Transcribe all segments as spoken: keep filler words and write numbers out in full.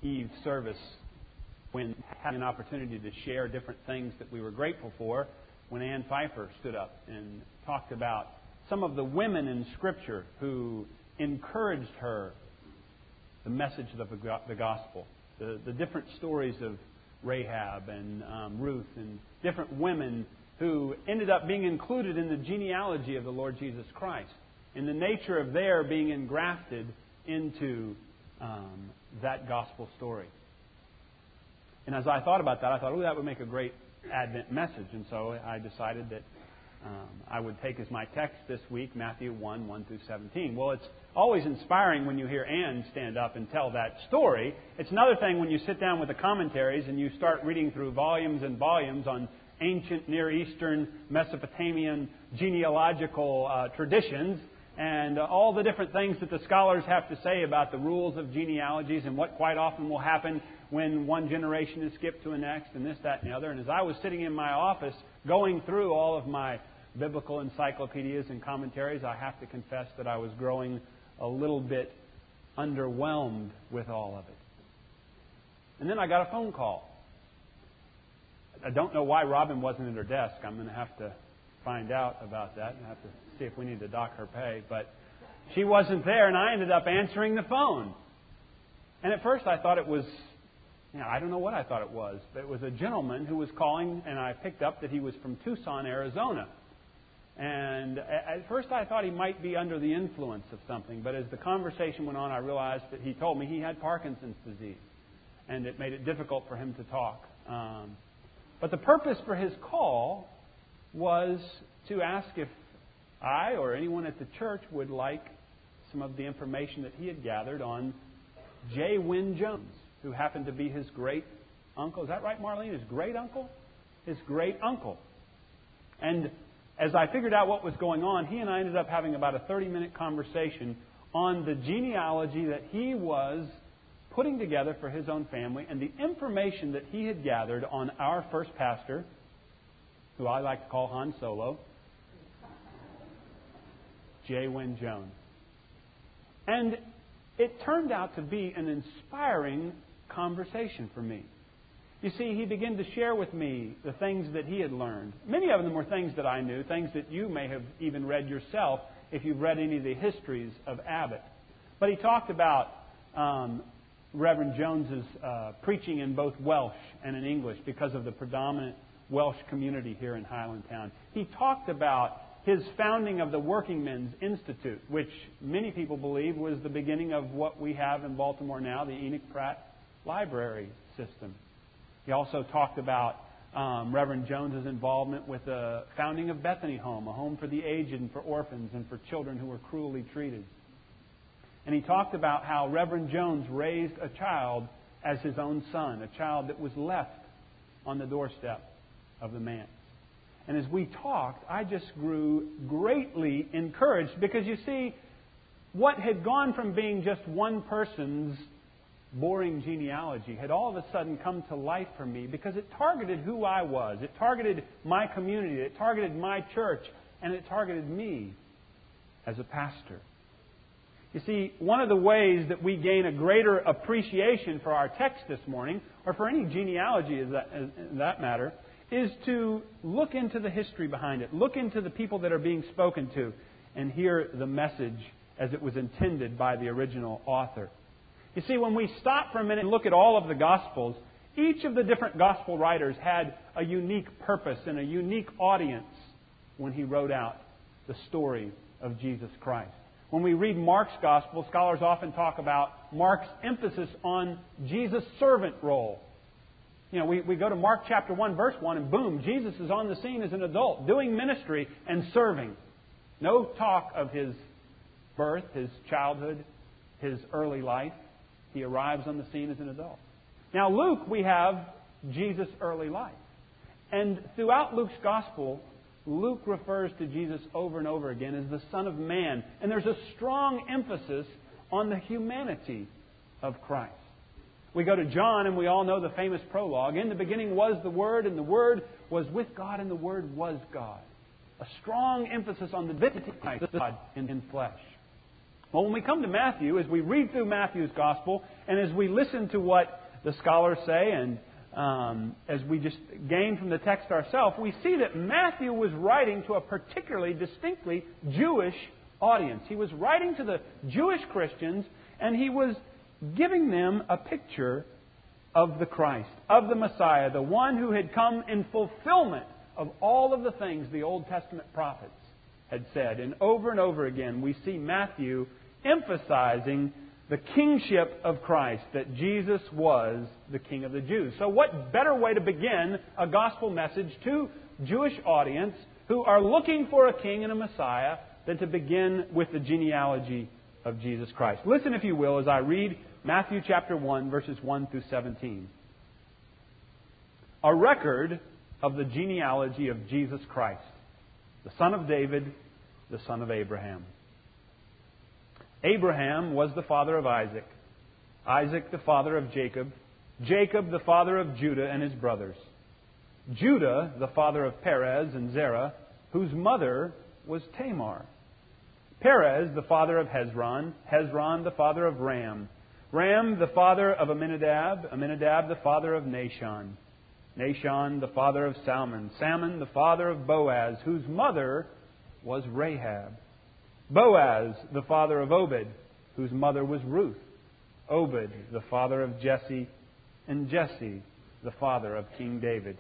Eve service when having an opportunity to share different things that we were grateful for, when Ann Pfeiffer stood up and talked about some of the women in Scripture who encouraged her, the message of the gospel, the, the different stories of Rahab and um, Ruth and different women who ended up being included in the genealogy of the Lord Jesus Christ, in the nature of their being engrafted into um, that gospel story. And as I thought about that, I thought, oh, that would make a great Advent message. And so I decided that um, I would take as my text this week Matthew one, one through seventeen. Well, it's always inspiring when you hear Ann stand up and tell that story. It's another thing when you sit down with the commentaries and you start reading through volumes and volumes on ancient Near Eastern, Mesopotamian genealogical uh, traditions and uh, all the different things that the scholars have to say about the rules of genealogies and what quite often will happen when one generation is skipped to the next and this, that, and the other. And as I was sitting in my office going through all of my biblical encyclopedias and commentaries, I have to confess that I was growing a little bit underwhelmed with all of it. And then I got a phone call. I don't know why Robin wasn't at her desk. I'm going to have to find out about that and have to see if we need to dock her pay. But she wasn't there, and I ended up answering the phone. And at first I thought it was, you know, I don't know what I thought it was, but it was a gentleman who was calling, and I picked up that he was from Tucson, Arizona. And at first I thought he might be under the influence of something, but as the conversation went on, I realized that he told me he had Parkinson's disease, and it made it difficult for him to talk. Um, but the purpose for his call was to ask if I or anyone at the church would like some of the information that he had gathered on J. Wynne Jones, who happened to be his great uncle. Is that right, Marlene? His great uncle? His great uncle. And as I figured out what was going on, he and I ended up having about a thirty-minute conversation on the genealogy that he was putting together for his own family and the information that he had gathered on our first pastor, who I like to call Han Solo, J. Wynne Jones. And it turned out to be an inspiring conversation for me. You see, he began to share with me the things that he had learned. Many of them were things that I knew, things that you may have even read yourself if you've read any of the histories of Abbott. But he talked about um, Reverend Jones's uh, preaching in both Welsh and in English because of the predominant Welsh community here in Highlandtown. He talked about his founding of the Working Men's Institute, which many people believe was the beginning of what we have in Baltimore now, the Enoch Pratt Library System. He also talked about um, Reverend Jones's involvement with the founding of Bethany Home, a home for the aged and for orphans and for children who were cruelly treated. And he talked about how Reverend Jones raised a child as his own son, a child that was left on the doorstep of the manse. And as we talked, I just grew greatly encouraged because, you see, what had gone from being just one person's boring genealogy had all of a sudden come to life for me because it targeted who I was. It targeted my community. It targeted my church. And it targeted me as a pastor. You see, one of the ways that we gain a greater appreciation for our text this morning, or for any genealogy as that, as that matter, is to look into the history behind it. Look into the people that are being spoken to and hear the message as it was intended by the original author. You see, when we stop for a minute and look at all of the Gospels, each of the different Gospel writers had a unique purpose and a unique audience when he wrote out the story of Jesus Christ. When we read Mark's Gospel, scholars often talk about Mark's emphasis on Jesus' servant role. You know, we, we go to Mark chapter one, verse one, and boom, Jesus is on the scene as an adult, doing ministry and serving. No talk of His birth, His childhood, His early life. He arrives on the scene as an adult. Now, Luke, we have Jesus' early life. And throughout Luke's Gospel, Luke refers to Jesus over and over again as the Son of Man. And there's a strong emphasis on the humanity of Christ. We go to John and we all know the famous prologue. In the beginning was the Word, and the Word was with God, and the Word was God. A strong emphasis on the divinity of Christ, God in, in flesh. Well, when we come to Matthew, as we read through Matthew's Gospel, and as we listen to what the scholars say, and um, as we just gain from the text ourselves, we see that Matthew was writing to a particularly distinctly Jewish audience. He was writing to the Jewish Christians, and he was giving them a picture of the Christ, of the Messiah, the one who had come in fulfillment of all of the things the Old Testament prophets had said. And over and over again, we see Matthew emphasizing the kingship of Christ, that Jesus was the King of the Jews. So what better way to begin a gospel message to Jewish audience who are looking for a king and a Messiah than to begin with the genealogy of Jesus Christ? Listen, if you will, as I read Matthew chapter one, verses one through seventeen. A record of the genealogy of Jesus Christ, the son of David, the son of Abraham. Abraham was the father of Isaac, Isaac the father of Jacob, Jacob the father of Judah and his brothers, Judah the father of Perez and Zerah, whose mother was Tamar, Perez the father of Hezron, Hezron the father of Ram, Ram the father of Amminadab, Amminadab the father of Nahshon, Nahshon the father of Salmon, Salmon the father of Boaz, whose mother was Rahab, Boaz the father of Obed, whose mother was Ruth, Obed the father of Jesse, and Jesse the father of King David.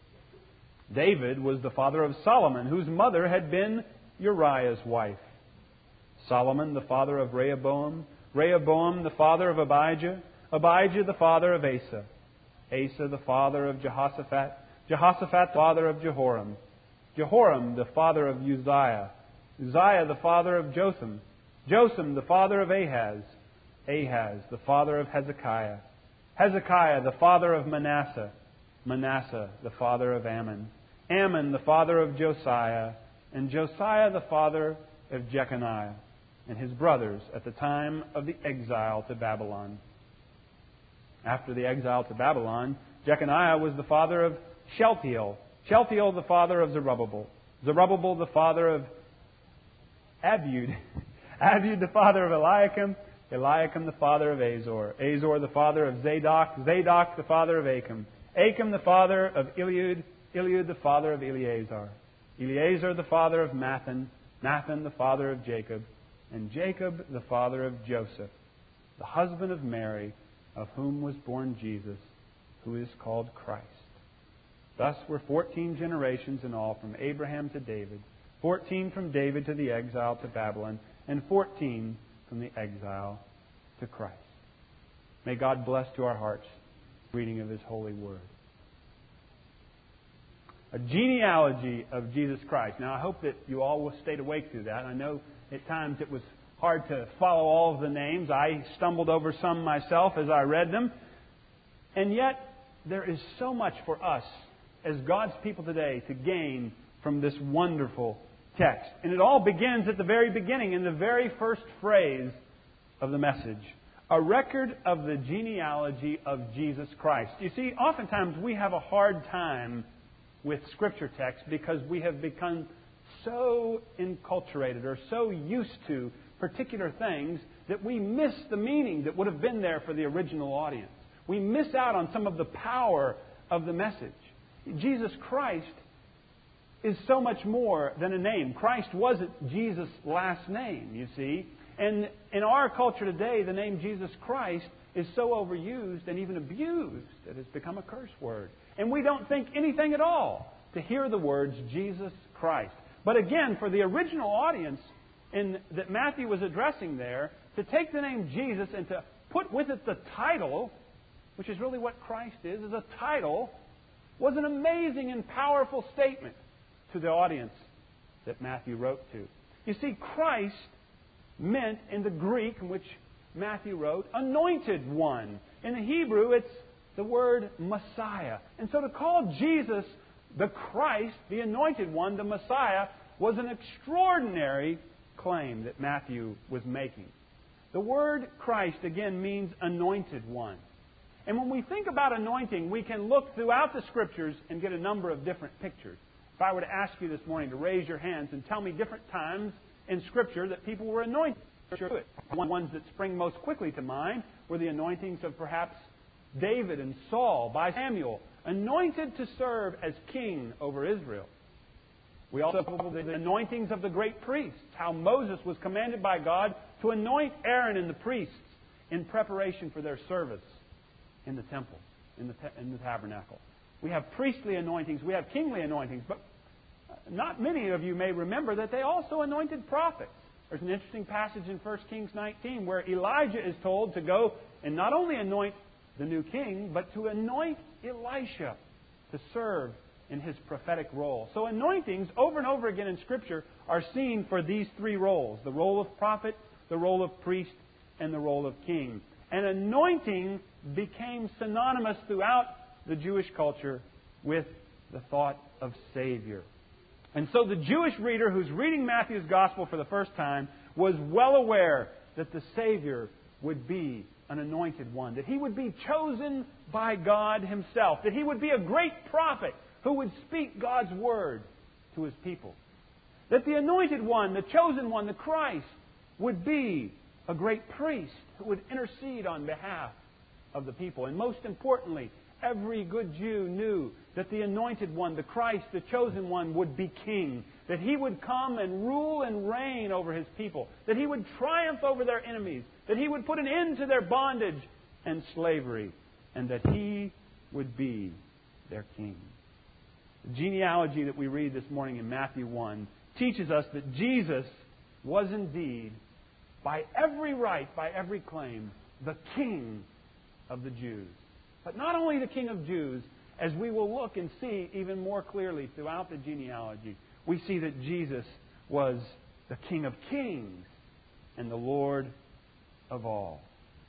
David was the father of Solomon, whose mother had been Uriah's wife. Solomon the father of Rehoboam, Rehoboam the father of Abijah, Abijah the father of Asa, Asa the father of Jehoshaphat, Jehoshaphat the father of Jehoram, Jehoram the father of Uzziah, Uzziah the father of Jotham, Jotham the father of Ahaz, Ahaz the father of Hezekiah, Hezekiah the father of Manasseh, Manasseh the father of Ammon, Ammon the father of Josiah, and Josiah the father of Jeconiah, and his brothers at the time of the exile to Babylon. After the exile to Babylon, Jeconiah was the father of Shealtiel, Shealtiel the father of Zerubbabel, Zerubbabel the father of Abud, Abud the father of Eliakim, Eliakim the father of Azor, Azor the father of Zadok, Zadok the father of Achim, Achim the father of Eliud, Eliud the father of Eleazar, Eleazar the father of Mathan, Mathan the father of Jacob, and Jacob the father of Joseph, the husband of Mary, of whom was born Jesus, who is called Christ. Thus were fourteen generations in all from Abraham to David, fourteen from David to the exile to Babylon, and fourteen from the exile to Christ. May God bless to our hearts the reading of His holy word. A genealogy of Jesus Christ. Now, I hope that you all will stay awake through that. I know at times it was hard to follow all of the names. I stumbled over some myself as I read them. And yet, there is so much for us as God's people today to gain from this wonderful text. And it all begins at the very beginning, in the very first phrase of the message. A record of the genealogy of Jesus Christ. You see, oftentimes we have a hard time with Scripture text because we have become so enculturated or so used to particular things that we miss the meaning that would have been there for the original audience. We miss out on some of the power of the message. Jesus Christ is so much more than a name. Christ wasn't Jesus' last name, you see. And in our culture today, the name Jesus Christ is so overused and even abused that it has become a curse word. And we don't think anything at all to hear the words Jesus Christ. But again, for the original audience in, that Matthew was addressing there, to take the name Jesus and to put with it the title, which is really what Christ is, is a title, was an amazing and powerful statement to the audience that Matthew wrote to. You see, Christ meant in the Greek in which Matthew wrote, anointed one. In the Hebrew, it's the word Messiah. And so to call Jesus the Christ, the anointed one, the Messiah, was an extraordinary claim that Matthew was making. The word Christ, again, means anointed one. And when we think about anointing, we can look throughout the Scriptures and get a number of different pictures. If I were to ask you this morning to raise your hands and tell me different times in Scripture that people were anointed, The ones that spring most quickly to mind were the anointings of perhaps David and Saul by Samuel, anointed to serve as king over Israel. We also have the anointings of the great priests, how Moses was commanded by God to anoint Aaron and the priests in preparation for their service in the temple, in the, te- in the tabernacle. We have priestly anointings, we have kingly anointings, but not many of you may remember that they also anointed prophets. There's an interesting passage in First Kings nineteen where Elijah is told to go and not only anoint the new king, but to anoint Elisha to serve in his prophetic role. So anointings, over and over again in Scripture, are seen for these three roles: the role of prophet, the role of priest, and the role of king. And anointing became synonymous throughout the Jewish culture with the thought of Savior. And so the Jewish reader who's reading Matthew's Gospel for the first time was well aware that the Savior would be an anointed one, that He would be chosen by God Himself, that He would be a great prophet who would speak God's Word to His people, that the anointed one, the chosen one, the Christ, would be a great priest who would intercede on behalf of the people. And most importantly, every good Jew knew that the anointed one, the Christ, the chosen one, would be king. That He would come and rule and reign over His people. That He would triumph over their enemies. That He would put an end to their bondage and slavery. And that He would be their king. The genealogy that we read this morning in Matthew one teaches us that Jesus was indeed, by every right, by every claim, the King of the Jews. But not only the King of Jews, as we will look and see even more clearly throughout the genealogy, we see that Jesus was the King of Kings and the Lord of all.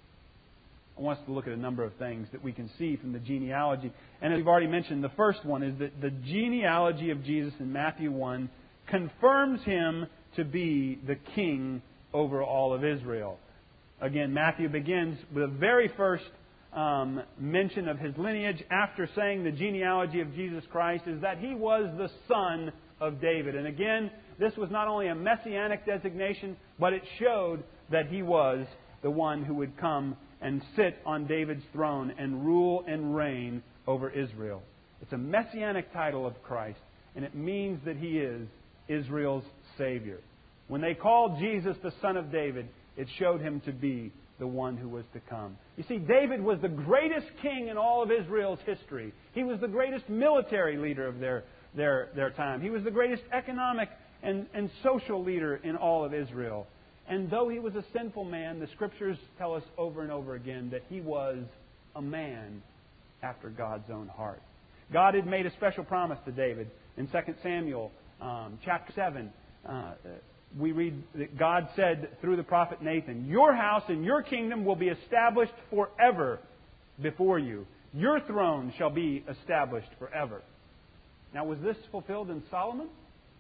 I want us to look at a number of things that we can see from the genealogy. And as we've already mentioned, the first one is that the genealogy of Jesus in Matthew one confirms Him to be the King over all of Israel. Again, Matthew begins with the very first Um, mention of His lineage after saying the genealogy of Jesus Christ is that He was the son of David. And again, this was not only a messianic designation, but it showed that He was the one who would come and sit on David's throne and rule and reign over Israel. It's a messianic title of Christ, and it means that He is Israel's Savior. When they called Jesus the Son of David, it showed Him to be the one who was to come. You see, David was the greatest king in all of Israel's history. He was the greatest military leader of their, their, their time. He was the greatest economic and, and social leader in all of Israel. And though he was a sinful man, the Scriptures tell us over and over again that he was a man after God's own heart. God had made a special promise to David in Second Samuel um, chapter seven. Uh, we read that God said through the prophet Nathan, "Your house and your kingdom will be established forever before you. Your throne shall be established forever." Now, was this fulfilled in Solomon?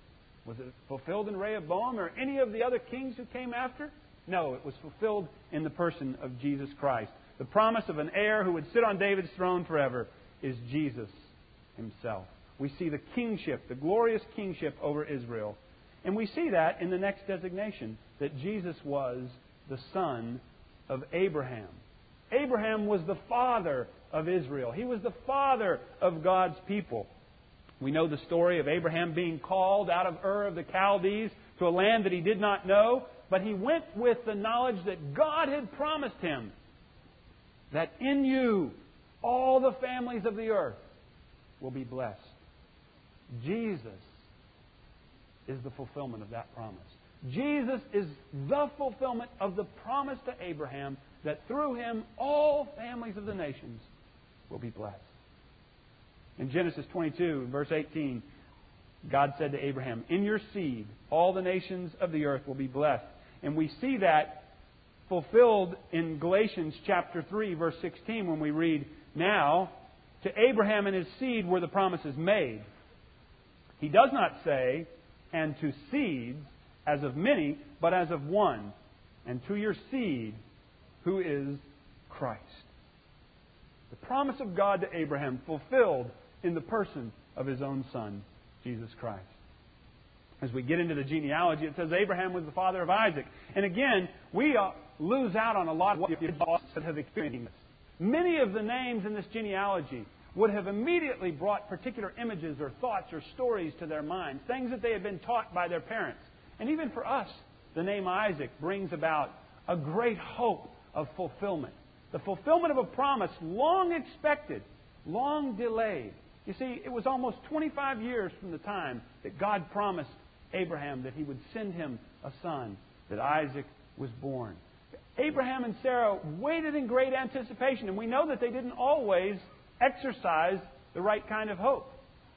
Was it fulfilled in Rehoboam or any of the other kings who came after? No, it was fulfilled in the person of Jesus Christ. The promise of an heir who would sit on David's throne forever is Jesus Himself. We see the kingship, the glorious kingship over Israel. And we see that in the next designation, that Jesus was the son of Abraham. Abraham was the father of Israel. He was the father of God's people. We know the story of Abraham being called out of Ur of the Chaldees to a land that he did not know, but he went with the knowledge that God had promised him that in you all the families of the earth will be blessed. Jesus is the fulfillment of that promise. Jesus is the fulfillment of the promise to Abraham that through Him all families of the nations will be blessed. In Genesis twenty-two, verse eighteen, God said to Abraham, "In your seed all the nations of the earth will be blessed." And we see that fulfilled in Galatians chapter three, verse sixteen, when we read, "Now, to Abraham and his seed were the promises made." He does not say, "and to seeds, as of many, but as of one, and to your seed, who is Christ." The promise of God to Abraham fulfilled in the person of His own Son, Jesus Christ. As we get into the genealogy, it says Abraham was the father of Isaac. And again, we uh, lose out on a lot of what that have experienced this. Many of the names in this genealogy would have immediately brought particular images or thoughts or stories to their minds, things that they had been taught by their parents. And even for us, the name Isaac brings about a great hope of fulfillment. The fulfillment of a promise long expected, long delayed. You see, it was almost twenty-five years from the time that God promised Abraham that He would send him a son, that Isaac was born. Abraham and Sarah waited in great anticipation, and we know that they didn't always exercise the right kind of hope.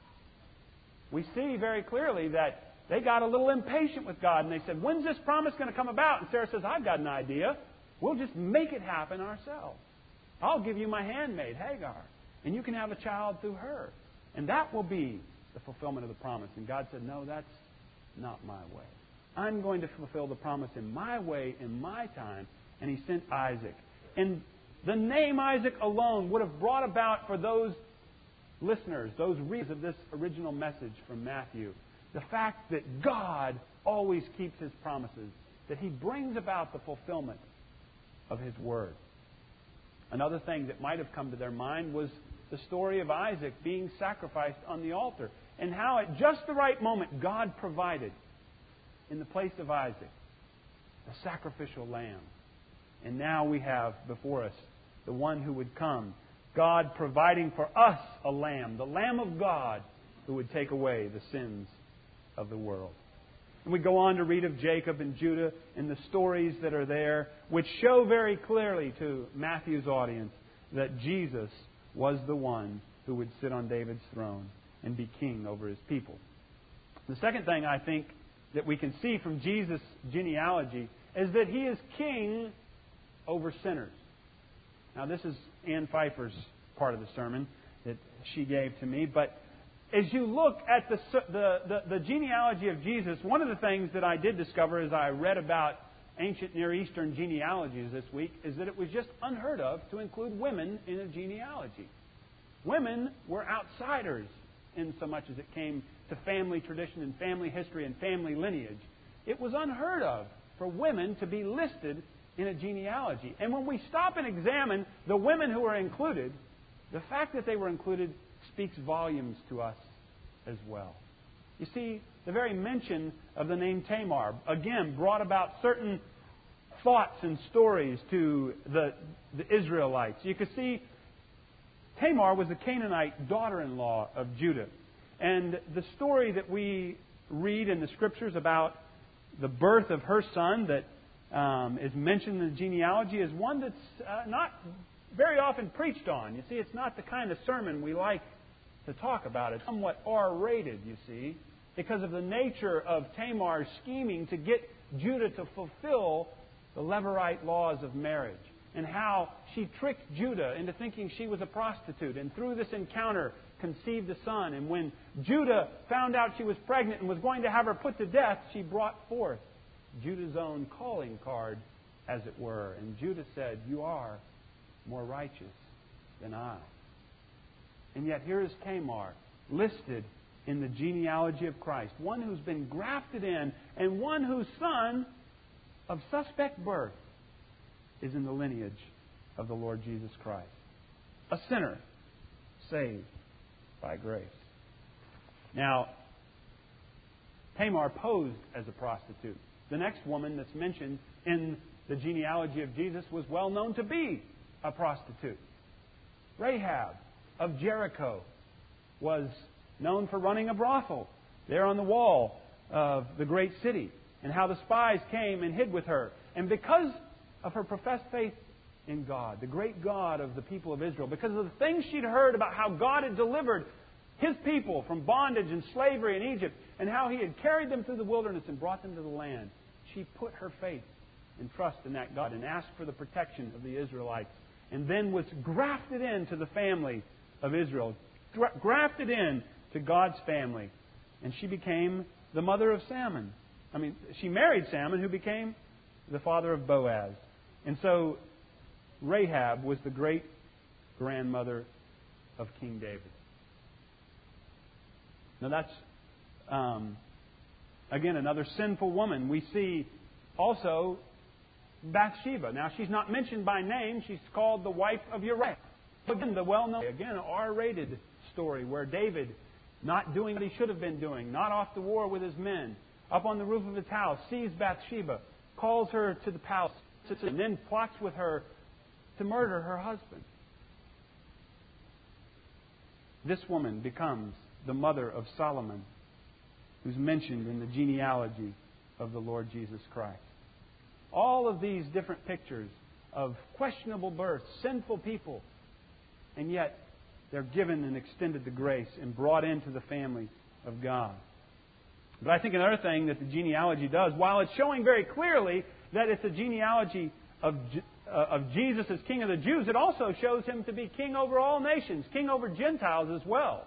We see very clearly that they got a little impatient with God, and they said, when's this promise going to come about? And Sarah says, I've got an idea. We'll just make it happen ourselves. I'll give you my handmaid, Hagar, and you can have a child through her. And that will be the fulfillment of the promise. And God said, no, that's not my way. I'm going to fulfill the promise in my way, in my time. And He sent Isaac. And the name Isaac alone would have brought about for those listeners, those readers of this original message from Matthew, the fact that God always keeps His promises, that He brings about the fulfillment of His Word. Another thing that might have come to their mind was the story of Isaac being sacrificed on the altar, and how at just the right moment God provided in the place of Isaac a sacrificial lamb. And now we have before us the one who would come, God providing for us a lamb, the Lamb of God who would take away the sins of the world. And we go on to read of Jacob and Judah and the stories that are there, which show very clearly to Matthew's audience that Jesus was the one who would sit on David's throne and be king over His people. The second thing I think that we can see from Jesus' genealogy is that He is king over sinners. Now, this is Ann Pfeiffer's part of the sermon that she gave to me, but as you look at the, the, the, the genealogy of Jesus, one of the things that I did discover as I read about ancient Near Eastern genealogies this week is that it was just unheard of to include women in a genealogy. Women were outsiders in so much as it came to family tradition and family history and family lineage. It was unheard of for women to be listed in a genealogy. And when we stop and examine the women who are included, the fact that they were included speaks volumes to us as well. You see, the very mention of the name Tamar, again, brought about certain thoughts and stories to the, the Israelites. You can see Tamar was the Canaanite daughter-in-law of Judah. And the story that we read in the Scriptures about the birth of her son that um, is mentioned in the genealogy is one that's uh, not very often preached on. You see, it's not the kind of sermon we like to talk about. It's somewhat R-rated, you see, because of the nature of Tamar's scheming to get Judah to fulfill the Levirate laws of marriage, and how she tricked Judah into thinking she was a prostitute, and through this encounter conceived a son. And when Judah found out she was pregnant and was going to have her put to death, she brought forth Judah's own calling card, as it were. And Judah said, "You are more righteous than I." And yet here is Tamar, listed in the genealogy of Christ, one who's been grafted in, and one whose son of suspect birth is in the lineage of the Lord Jesus Christ. A sinner saved by grace. Now, Tamar posed as a prostitute. The next woman that's mentioned in the genealogy of Jesus was well known to be a prostitute. Rahab of Jericho was known for running a brothel there on the wall of the great city, and how the spies came and hid with her. And because of her professed faith in God, the great God of the people of Israel, because of the things she'd heard about how God had delivered His people from bondage and slavery in Egypt, and how He had carried them through the wilderness and brought them to the land, she put her faith and trust in that God and asked for the protection of the Israelites, and then was grafted into the family of Israel, grafted in to God's family. And she became the mother of Salmon. I mean, she married Salmon, who became the father of Boaz. And so Rahab was the great grandmother of King David. Now that's um, again, another sinful woman. We see also Bathsheba. Now, she's not mentioned by name. She's called the wife of Uriah. Again, the well-known, again, R-rated story where David, not doing what he should have been doing, not off to war with his men, up on the roof of his house, sees Bathsheba, calls her to the palace, and then plots with her to murder her husband. This woman becomes the mother of Solomon, who's mentioned in the genealogy of the Lord Jesus Christ. All of these different pictures of questionable births, sinful people, and yet they're given and extended the grace and brought into the family of God. But I think another thing that the genealogy does, while it's showing very clearly that it's a genealogy of, uh, of Jesus as King of the Jews, it also shows Him to be King over all nations, King over Gentiles as well.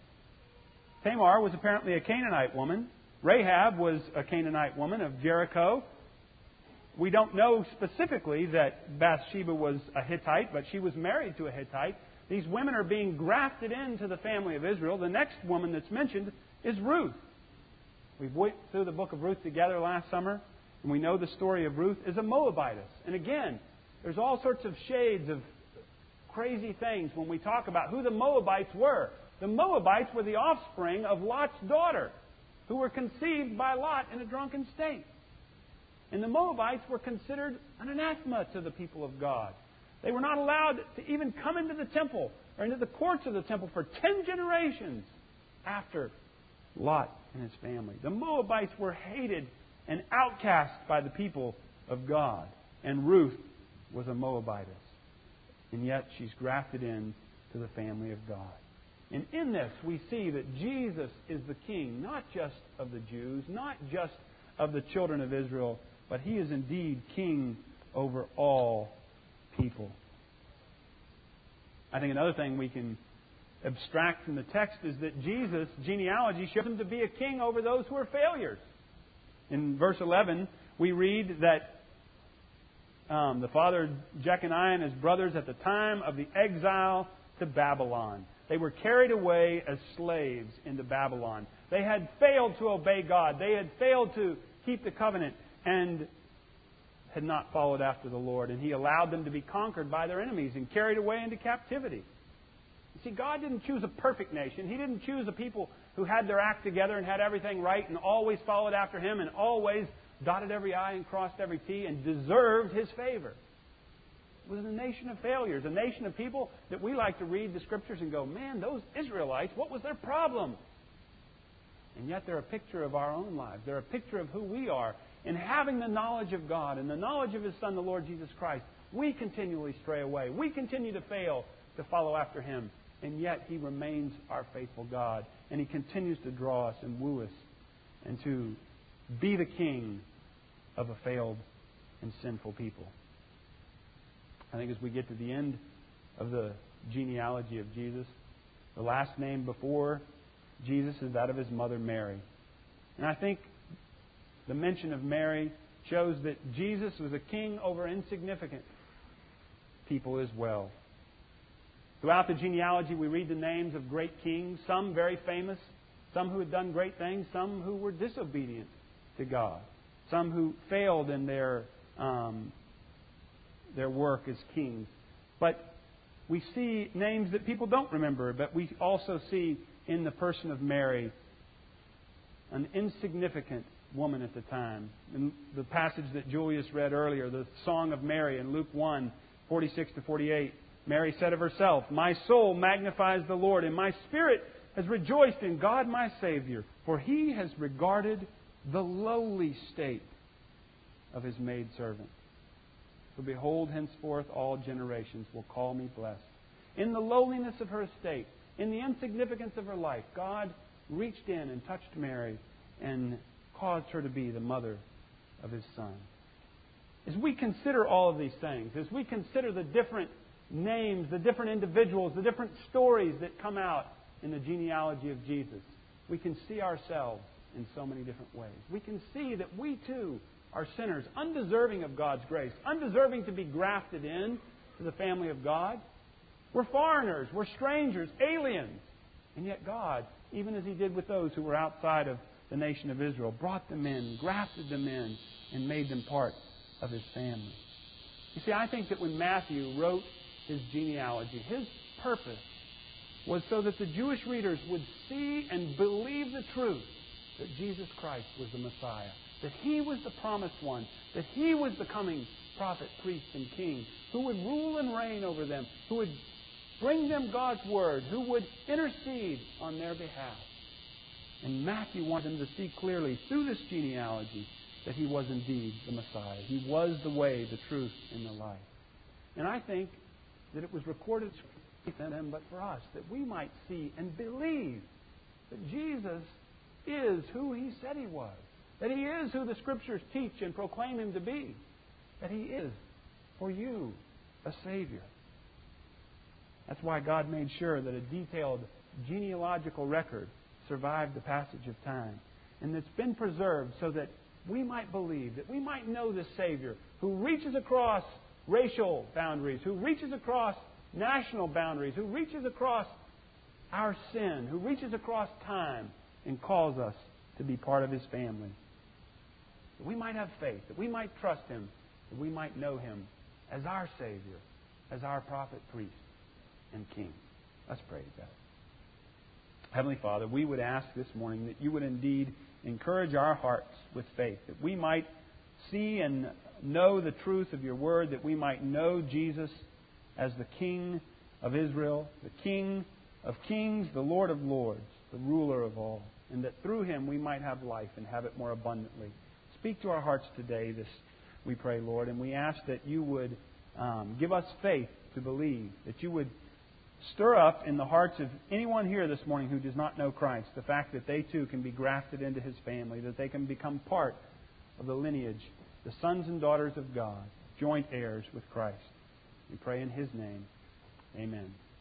Tamar was apparently a Canaanite woman. Rahab was a Canaanite woman of Jericho. We don't know specifically that Bathsheba was a Hittite, but she was married to a Hittite. These women are being grafted into the family of Israel. The next woman that's mentioned is Ruth. We went through the book of Ruth together last summer, and we know the story of Ruth is a Moabitess. And again, there's all sorts of shades of crazy things when we talk about who the Moabites were. The Moabites were the offspring of Lot's daughter, who were conceived by Lot in a drunken state. And the Moabites were considered an anathema to the people of God. They were not allowed to even come into the temple or into the courts of the temple for ten generations after Lot and his family. The Moabites were hated and outcast by the people of God. And Ruth was a Moabitess. And yet she's grafted in to the family of God. And in this we see that Jesus is the King, not just of the Jews, not just of the children of Israel, but He is indeed King over all people. I think another thing we can abstract from the text is that Jesus' genealogy shows Him to be a king over those who are failures. In verse eleven, we read that um, the father Jeconiah and his brothers at the time of the exile to Babylon, they were carried away as slaves into Babylon. They had failed to obey God. They had failed to keep the covenant and had not followed after the Lord. And He allowed them to be conquered by their enemies and carried away into captivity. You see, God didn't choose a perfect nation. He didn't choose a people who had their act together and had everything right and always followed after Him and always dotted every I and crossed every T and deserved His favor. It was a nation of failures, a nation of people that we like to read the Scriptures and go, man, those Israelites, what was their problem? And yet they're a picture of our own lives. They're a picture of who we are. In having the knowledge of God and the knowledge of His Son, the Lord Jesus Christ, we continually stray away. We continue to fail to follow after Him. And yet He remains our faithful God. And He continues to draw us and woo us and to be the King of a failed and sinful people. I think as we get to the end of the genealogy of Jesus, the last name before Jesus is that of His mother Mary. And I think the mention of Mary shows that Jesus was a king over insignificant people as well. Throughout the genealogy, we read the names of great kings, some very famous, some who had done great things, some who were disobedient to God, some who failed in their um, their work as kings. But we see names that people don't remember, but we also see in the person of Mary an insignificant woman at the time. In the passage that Julius read earlier, the Song of Mary in Luke one, forty-six to forty-eight, Mary said of herself, "My soul magnifies the Lord, and my spirit has rejoiced in God my Savior, for He has regarded the lowly state of His maidservant. For behold, henceforth all generations will call me blessed." In the lowliness of her estate, in the insignificance of her life, God reached in and touched Mary and caused her to be the mother of His Son. As we consider all of these things, as we consider the different names, the different individuals, the different stories that come out in the genealogy of Jesus, we can see ourselves in so many different ways. We can see that we too are sinners, undeserving of God's grace, undeserving to be grafted in to the family of God. We're foreigners, we're strangers, aliens. And yet God, even as He did with those who were outside of the nation of Israel, brought them in, grafted them in, and made them part of His family. You see, I think that when Matthew wrote his genealogy, his purpose was so that the Jewish readers would see and believe the truth that Jesus Christ was the Messiah, that He was the promised one, that He was the coming prophet, priest, and king who would rule and reign over them, who would bring them God's Word, who would intercede on their behalf. And Matthew wanted them to see clearly through this genealogy that He was indeed the Messiah. He was the way, the truth, and the life. And I think that it was recorded for them, but for us, that we might see and believe that Jesus is who He said He was, that He is who the Scriptures teach and proclaim Him to be, that He is, for you, a Savior. That's why God made sure that a detailed genealogical record survived the passage of time, and it's been preserved so that we might believe, that we might know this Savior who reaches across racial boundaries, who reaches across national boundaries, who reaches across our sin, who reaches across time and calls us to be part of His family. That we might have faith, that we might trust Him, that we might know Him as our Savior, as our prophet, priest, and King. Let's pray together. Heavenly Father, we would ask this morning that You would indeed encourage our hearts with faith, that we might see and know the truth of Your Word, that we might know Jesus as the King of Israel, the King of kings, the Lord of lords, the ruler of all, and that through Him we might have life and have it more abundantly. Speak to our hearts today, this we pray, Lord, and we ask that You would um, give us faith to believe, that You would stir up in the hearts of anyone here this morning who does not know Christ the fact that they too can be grafted into His family, that they can become part of the lineage, the sons and daughters of God, joint heirs with Christ. We pray in His name. Amen.